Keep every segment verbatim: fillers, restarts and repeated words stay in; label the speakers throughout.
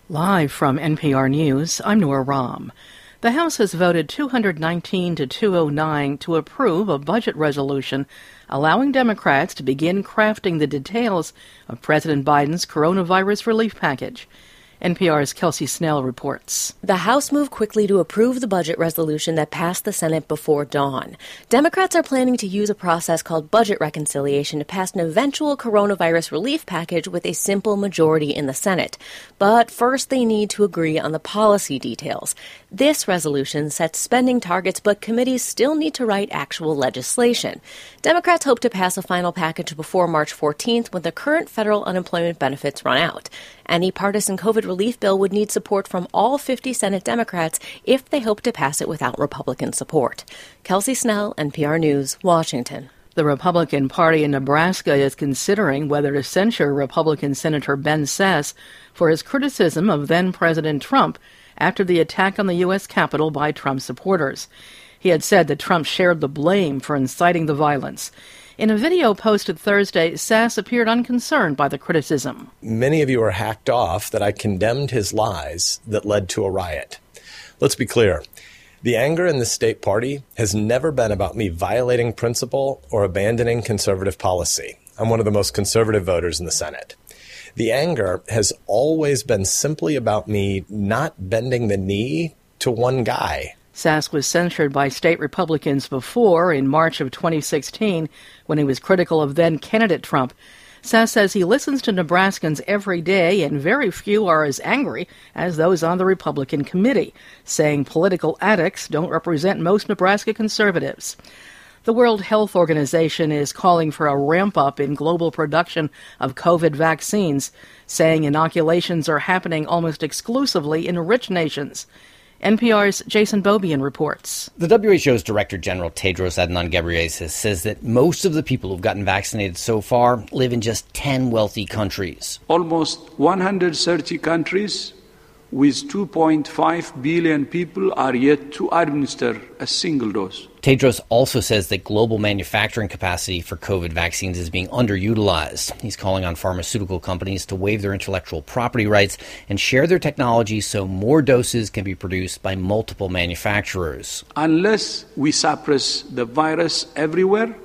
Speaker 1: Live from N P R News, I'm Nora Rahm. The House has voted two hundred nineteen to two oh nine to approve a budget resolution allowing Democrats to begin crafting the details of President Biden's coronavirus relief package. N P R's Kelsey Snell reports.
Speaker 2: The House moved quickly to approve the budget resolution that passed the Senate before dawn. Democrats are planning to use a process called budget reconciliation to pass an eventual coronavirus relief package with a simple majority in the Senate. But first they need to agree on the policy details. This resolution sets spending targets, but committees still need to write actual legislation. Democrats hope to pass a final package before March fourteenth when the current federal unemployment benefits run out. Any partisan COVID relief bill would need support from all fifty Senate Democrats if they hope to pass it without Republican support. Kelsey Snell, N P R News, Washington.
Speaker 1: The Republican Party in Nebraska is considering whether to censure Republican Senator Ben Sasse for his criticism of then-President Trump after the attack on the U S Capitol by Trump supporters. He had said that Trump shared the blame for inciting the violence. In a video posted Thursday, Sasse appeared unconcerned by the criticism.
Speaker 3: Many of you are hacked off that I condemned his lies that led to a riot. Let's be clear. The anger in the state party has never been about me violating principle or abandoning conservative policy. I'm one of the most conservative voters in the Senate. The anger has always been simply about me not bending the knee to one guy.
Speaker 1: Sasse was censured by state Republicans before, in March of twenty sixteen, when he was critical of then-candidate Trump. Sasse says he listens to Nebraskans every day, and very few are as angry as those on the Republican committee, saying political addicts don't represent most Nebraska conservatives. The World Health Organization is calling for a ramp-up in global production of COVID vaccines, saying inoculations are happening almost exclusively in rich nations. N P R's Jason Beaubien reports.
Speaker 4: The W H O's Director General Tedros Adhanom Ghebreyesus says that most of the people who've gotten vaccinated so far live in just ten wealthy countries.
Speaker 5: Almost one hundred thirty countries with two point five billion people are yet to administer a single dose.
Speaker 4: Tedros also says that global manufacturing capacity for COVID vaccines is being underutilized. He's calling on pharmaceutical companies to waive their intellectual property rights and share their technology so more doses can be produced by multiple manufacturers.
Speaker 5: Unless we suppress the virus everywhere,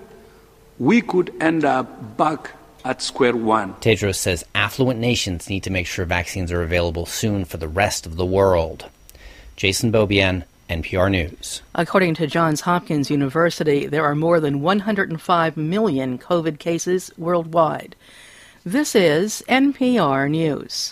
Speaker 5: we could end up back at square one.
Speaker 4: Tedros says affluent nations need to make sure vaccines are available soon for the rest of the world. Jason Beaubien, N P R News.
Speaker 1: According to Johns Hopkins University, there are more than one hundred five million COVID cases worldwide. This is N P R News.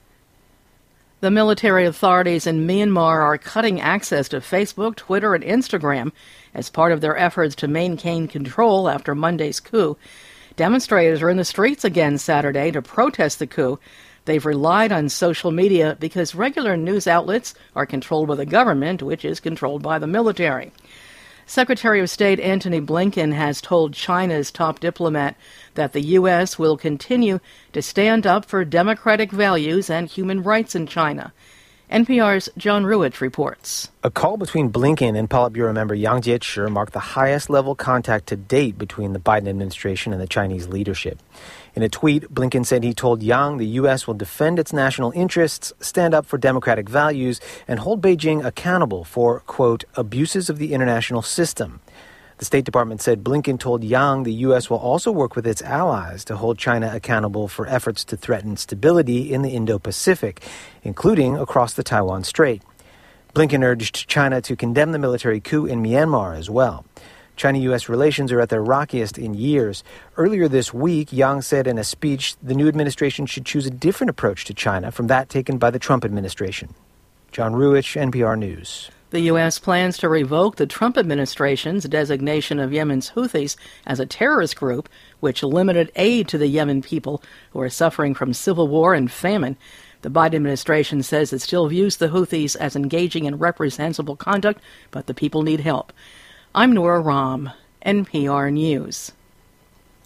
Speaker 1: The military authorities in Myanmar are cutting access to Facebook, Twitter, and Instagram as part of their efforts to maintain control after Monday's coup. Demonstrators are in the streets again Saturday to protest the coup. They've relied on social media because regular news outlets are controlled by the government, which is controlled by the military. Secretary of State Antony Blinken has told China's top diplomat that the U S will continue to stand up for democratic values and human rights in China. N P R's John Ruich reports.
Speaker 6: A call between Blinken and Politburo member Yang Jiechi marked the highest-level contact to date between the Biden administration and the Chinese leadership. In a tweet, Blinken said he told Yang the U S will defend its national interests, stand up for democratic values, and hold Beijing accountable for, quote, abuses of the international system. The State Department said Blinken told Yang the U S will also work with its allies to hold China accountable for efforts to threaten stability in the Indo-Pacific, including across the Taiwan Strait. Blinken urged China to condemn the military coup in Myanmar as well. China-U S relations are at their rockiest in years. Earlier this week, Yang said in a speech the new administration should choose a different approach to China from that taken by the Trump administration. John Ruich, N P R News.
Speaker 1: The U S plans to revoke the Trump administration's designation of Yemen's Houthis as a terrorist group, which limited aid to the Yemen people who are suffering from civil war and famine. The Biden administration says it still views the Houthis as engaging in reprehensible conduct, but the people need help. I'm Nora Rahm, N P R News.